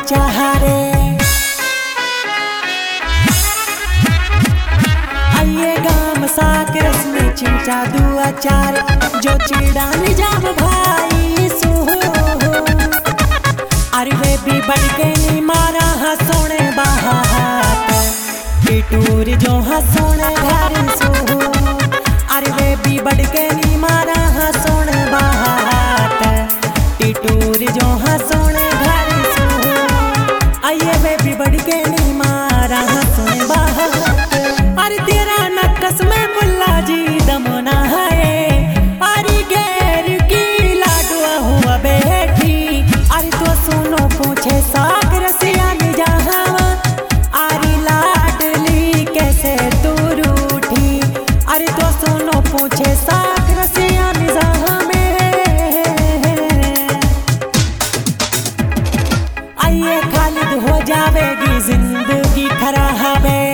चाह रे। आइए गाम साक रस में चिमचा दुआ चार जो चिड़ा निजाम भाई सो। अरे वे भी बढ़ के नी मारा हंसोने बाहात टिटूर जो हंसोने घर सो। अरे वे भी बढ़ के नी मारा हंसोने बाहात टिटूर जो हंसोने घर सो। आइए वे भी बढ़ के नी मारा हंसोने बाहात। अरे तेरा नक्कस में मुल्ला जी दमना है। अरे गैर की लाडुआ हुआ बैठी। अरे तो सुनो पूछे साक रसिया निजाहवा। अरे लाडली कैसे तू रूठी। अरे तो सुनो पूछे साक रसिया निजाह में। आइए खालिद हो जावेगी जिंदगी खराब है।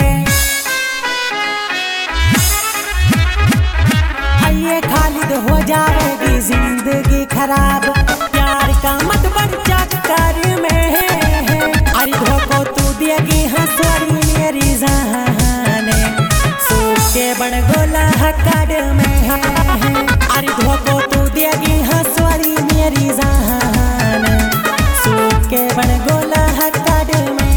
आइए खालिद हो जावेगी जिंदगी खराब। प्यार का मत बढ़ चक्कर में। अरे धोखो तू दिएगी हंसवारी मेरी जाने सूख के बड़ गोला हकड़ में। अरे धोखो तू दिएगी हंसवारी मेरी जाने सूख के बड़ गोला हकड़ में।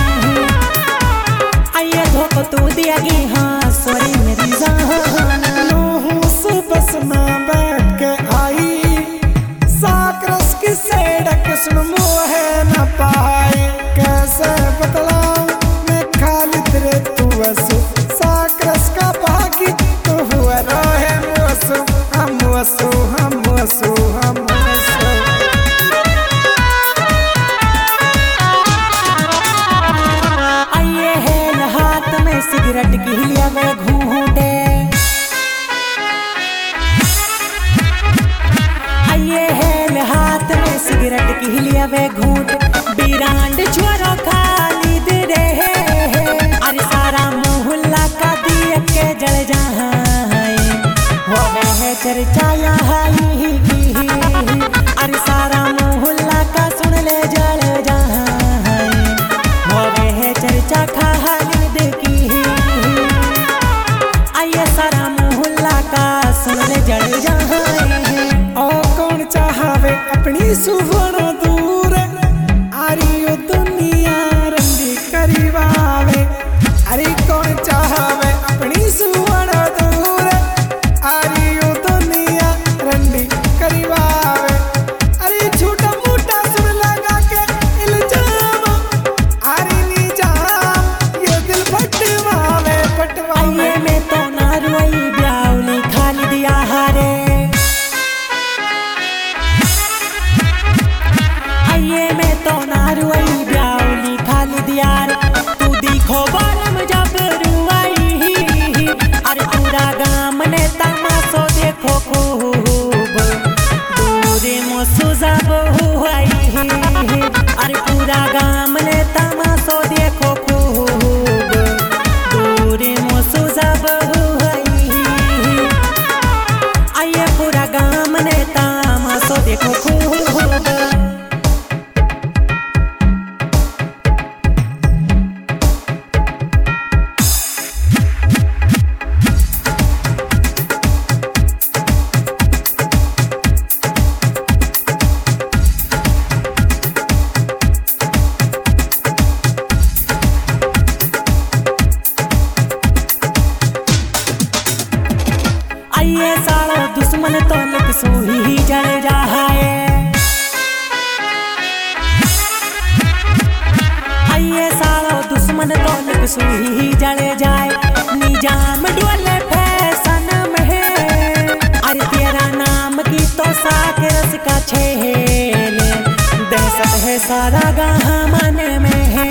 आइए धोखो तू दिएगी हंसवारी मेरी जाने। बस में बैठ के आई साक रस की सेडक सुन मुँह न पाए। कैसे बतलाऊं मैं खालिद रे तू वसु साक रस का बाकी तू हुआ रोहे मुसु हम वसु हम वसु हम वसु। आइए हेल हाथ में सिगरेट की लिया वे घूंटे। आइए हेल हाथ में सिगरेट की लिया वे घूंट। बिरांड छोरो खालिद रे। अरे सारा मोहल्ला का दिए के जल जाए हो वह चर्चाया हाई। अरे सारा मोहल्ला का सुन ले जल जाए हो वह चर्चा खालिद की। आइए सारा मोहल्ला का सुन ले जल जाए। चाहवे अपनी सुवर्ण दूर। आरियो दुनिया रंगी करीबावे। अरे कौन चाहवे अपनी सुवर्ण दूर। आरियो दुनिया रंगी करीबावे। अरे झूठा मूठा सुन लगा के इल्जाम। अरे निजाम ये दिल फटवावे फटवावे। आइए मैं तो ना रोई ब्याउली खालिद यारे। आइए मैं तो ना रोई ब्याउली खालिद यार। तू दिखो बालम जब रुआई। अरे पूरा गाम ने तमाशो देखो खूब दूरे मोसू जब हुआई। अरे पूरा गाम ने तमाशो देखो खूब दूरे मोसू जब हुआई। आइए पूरा गाम ने तमाशो देखो खूब। आइए सालो दुश्मन तो लग सो ही जल रहा है। आइए सालो दुश्मन तो लग सो ही जल जाए। निजाम डोले फैशन में। अरे तेरा नाम की तो साक रस का छेल। दहशत है सारा गामन में है।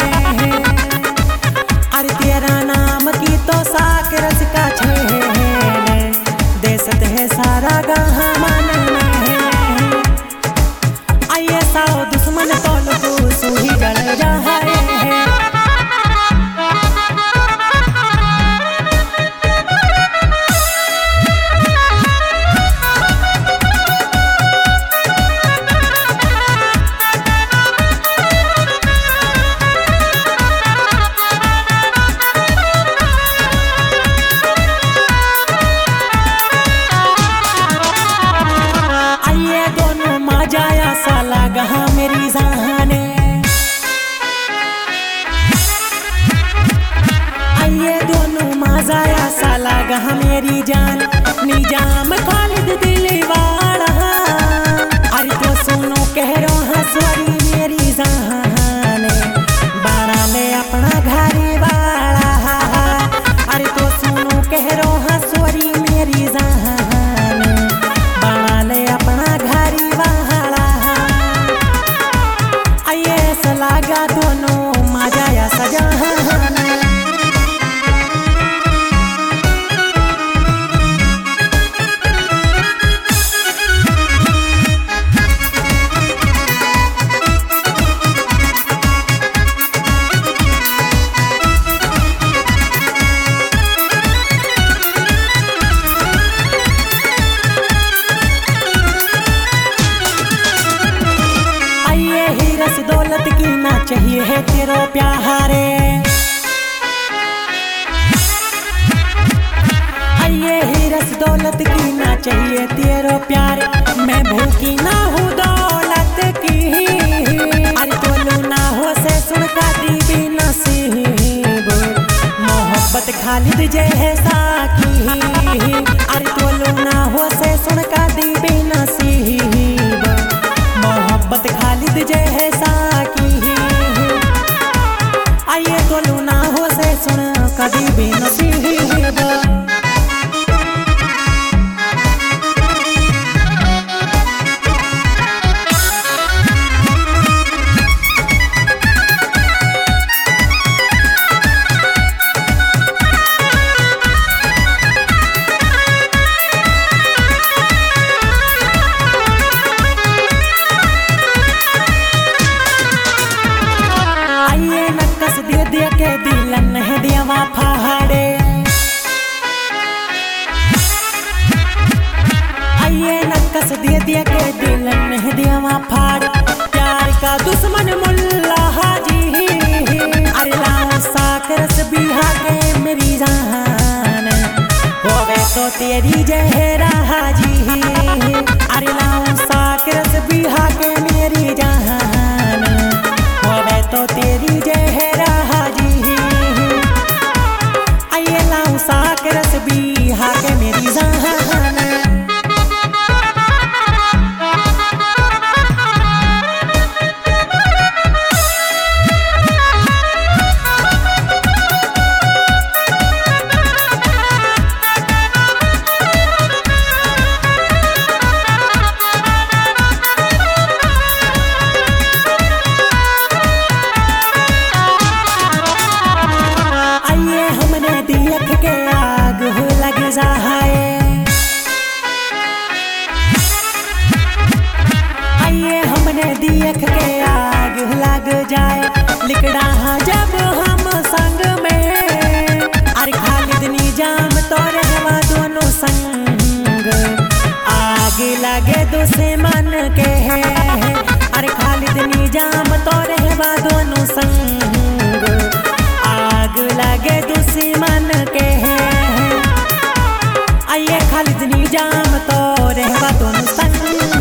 अरे तेरा नाम की तो साक रस का छेल। दहशत है सारा गामन में है। आइए साओ दुश्मन तो लोगों सो ही जल रहा है। मजा ऐसा लगा मेरी जाने। ये दोनों मजा ऐसा लगा मेरी जान। निजाम खालिद दिल वाला, अरे तो सुनो कह रो हंसवरी मेरी जान। बना ले अपना घर वाला, अरे तो सुनो कह रो हंसवरी मेरी जान। बना ले अपना घर वाला, ये ऐसा लगा दोनों मजा ऐसा जान। रस दौलत की ना चाहिए है तेरो प्यारे। ये ही रस दौलत की ना चाहिए तेरो प्यार। मैं भूखी ना हूँ दौलत की, अरे तोलू ना हो से सुन का दीवी नसीब। मोहब्बत खालिद जैसा की, अरे तोलू ना हो से सुन का दीवी नसीब। मोहब्बत खालिद जैसा की, आइए तो लूना हो से सुन कभी भी नसीब। के दिलन है दियावा फाड़े, आइए नक्कस दे दिया के दिलन है दियावा फाड़। प्यार का दुश्मन मुल्ला हाजी, अरे लाओ साकरस बिहा के मेरी जान। होवे तो तेरी जहरा हाजी, अरे लाओ साकरस बिहा के मेरी जान। होवे तो तेरी जहरा साकरस बिहा के मेरी जान। आइए हमने दियख के आग हो लग जाए, आइए हमने दियख के आग लग जाए। लिकड़ा जब हम संग में, अरे खालिद निजाम तो रहवा दोनों संग। आग लगे दुश्मन के है, अरे खालिद निजाम तो रहवा दोनों संग। आग लगे दुश्मन के हैं, आइए खालिद निजाम तो रहवा दोनों संग।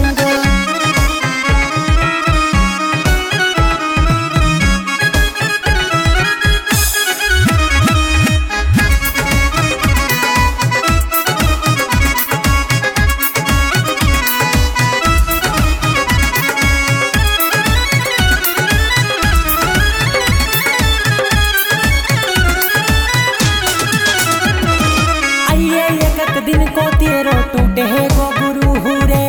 दिन को तेरो टूटे है गो गुरु हुरे,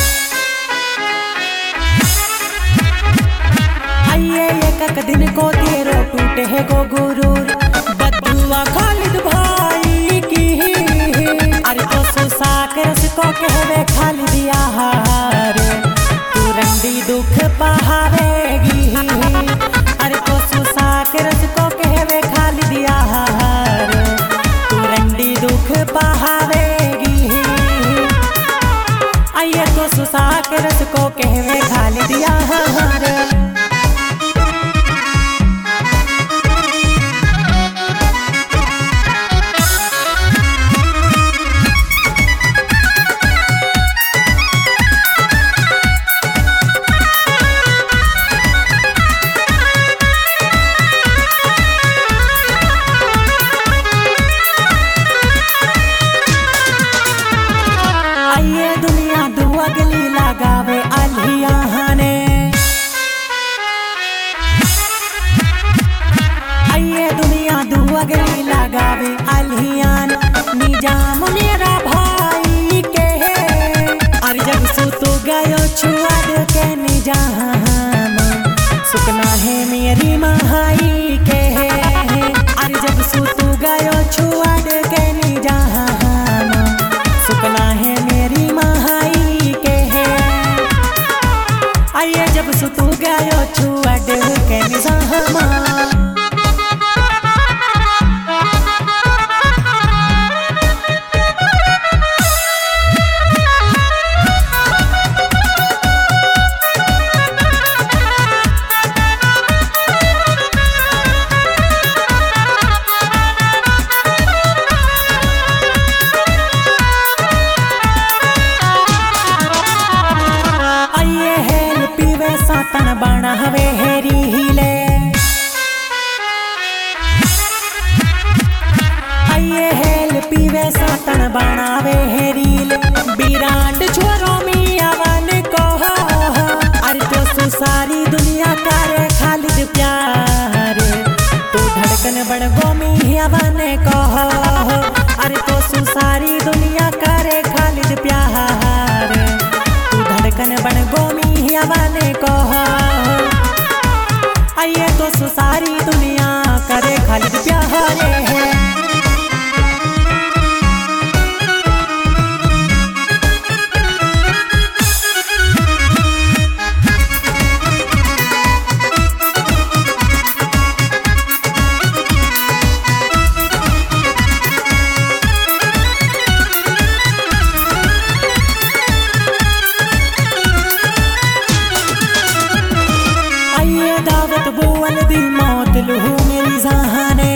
आइए एक दिन को तेरो टूटे है गो गुरु। बदुआ खालिद भाई की, अरे तो साकरस को कहवे खालिद यार। तू रंडी दुख पहावेगी, अरे तो साकरस को कहवे खालिद यार। तू रंडी दुख पहावेगी, आइए तो साकरस को कहवे खालिद यार। आइए जब सुतू गयो छुआ देव के निजामा सातन बाणा हवे हेरी हिले आइए हेल पीवे सातन बाणा वे हेरील विराट छोरो मियावन को अरे तो सारी दुनिया करे खालिद प्यार तू धड़कन बड़ गो मियावन को अरे तो सारी दुनिया करे खालिद प्यार तू धड़कन बड़ गो मियावन को आइए तो सारी दुनिया करे खालिद प्यारे है दावत बोल दी मौत लहू मेरी जहाने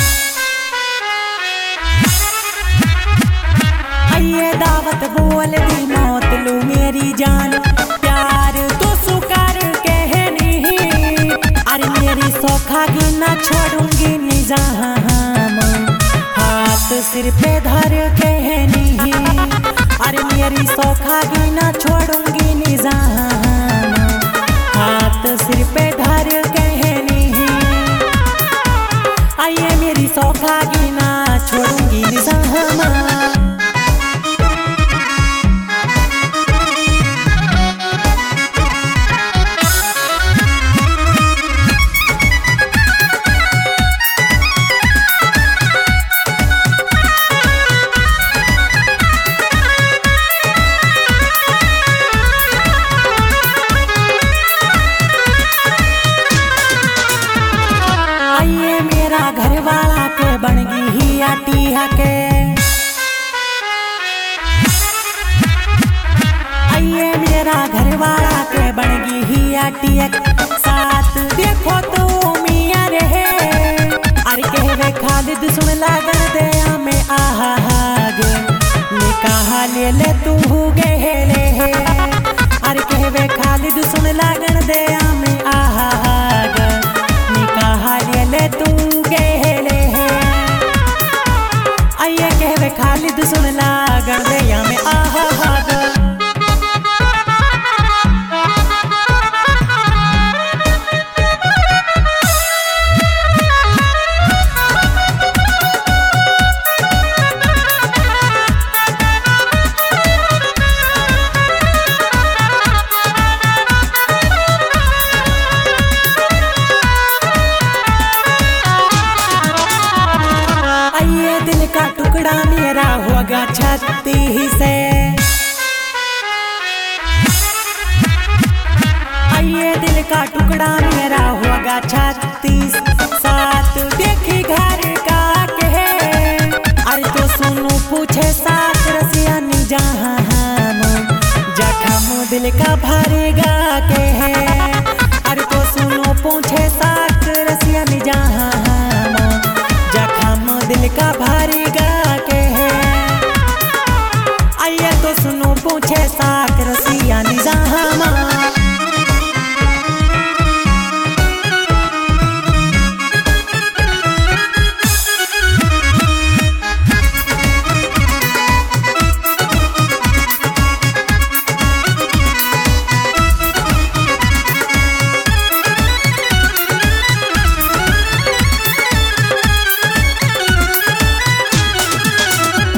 आइए दावत बोल दी मौत लू मेरी जान प्यार तो सुकार कहनी अरे मेरी सौखा की ना छोड़ूंगी निजाम हाथ सिर पे धर कहनी अरे मेरी सौखा की ना छोड़ूंगी निजाम हाथ सिर पे धर कहनी आइए मेरी सौखा की ना छोड़ूंगी निजामा घर वाला के बन गई ही आटी के आइए मेरा घर वाला के बन गई ही आटी साथ देखो तो मियां रहे अरे कहवे खालिद सुन लागन दे में आहा गे निकाह ले तू गे ले अरे कहवे खालिद सुन लागन दे में आहा गे निकाह ले तू आइए कहवे खालिद सुन लागन दे में आहा दिल का टुकड़ा मेरा होगा छत्ती से आइए दिल का टुकड़ा मेरा होगा 36 साथ देखी घर का कहे अरे तो सुनो पूछे साथ रसिया जहाँ जखम दिल का भरेगा